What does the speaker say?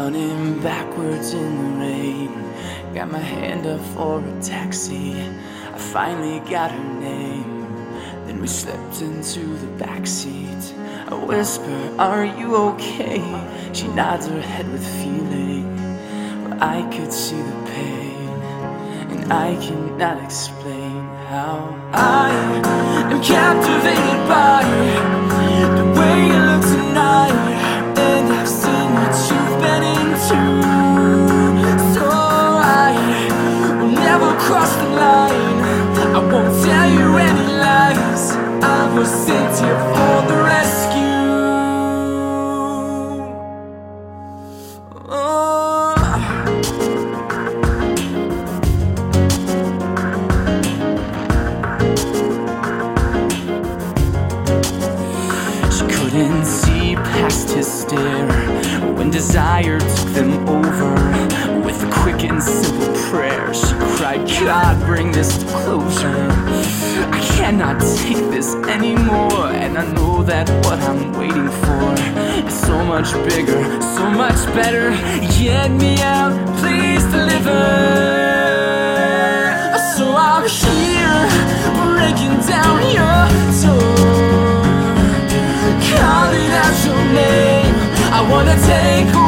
running backwards in the rain. Got my hand up for a taxi. I finally got her name. Then we slipped into the backseat. I whisper, are you okay? She nods her head with feeling, but I could see the pain, and I cannot explain how I am captivated by the way you look tonight. And I've seen what you've been into, so I will never cross the line. I won't tell you any lies. I was sent here for the rescue. Oh. She couldn't see past his stare when desire took them over. With a quick and simple prayer, she cried, God, bring this to closure. I cannot take this anymore, and I know that what I'm waiting for is so much bigger, so much better. Get me out, please deliver. So I'm here, breaking down your door, calling out your name. I wanna take